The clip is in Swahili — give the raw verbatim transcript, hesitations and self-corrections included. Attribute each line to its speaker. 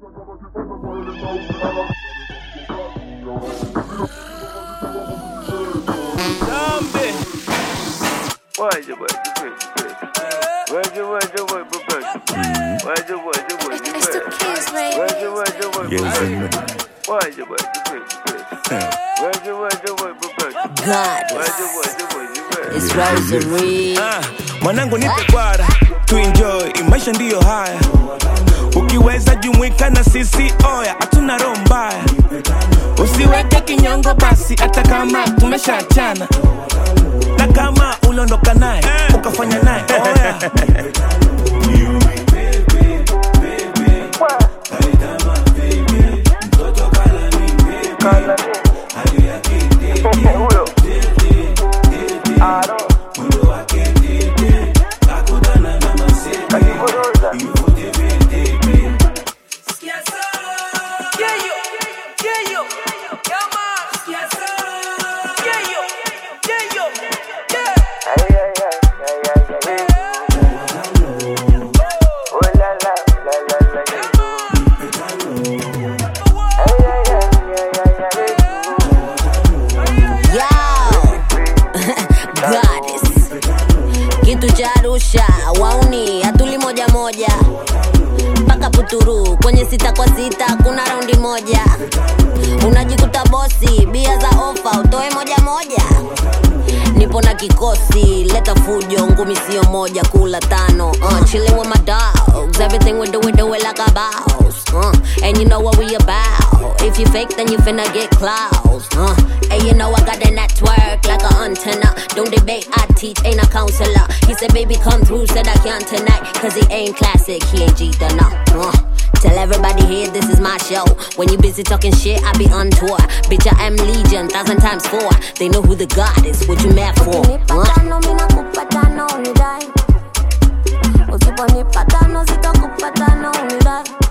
Speaker 1: It's Rosary.
Speaker 2: Ah, mwanangu nipe kwara, tu enjoy, maisha ndiyo haya. Ukiweza jumuika na sisi, oya, hatuna roho mbaya. Usiweke kinyongo basi, hata kama tumeshaachana. Na kama ulondoka naye, ukafanya naye, oya.
Speaker 1: Wauni, atuli moja moja paka puturu, kwenye sita kwa sita kuna raundi moja. Unajikuta bosi, bia za ofa, utoe moja moja. Nipo na kikosi, leta fujo, ngumi sio moja, kula tano. uh, Chilling with my dogs, everything we do, we do it like a boss. uh, And you know what we about. If you fake, then you finna get close. uh, And you know I got that network like an antenna. Don't debate, I teach, ain't a counselor. He said, baby, come through, said I can't tonight. Cause he ain't classic, he ain't G done up. uh, Tell everybody here, this is my show. When you busy talking shit, I be on tour. Bitch, I am legion, thousand times four. They know who the God is, what you mad for?
Speaker 3: Ukipatano, mina kupatano, unidai. Usiponi patano, sito kupatano, unidai.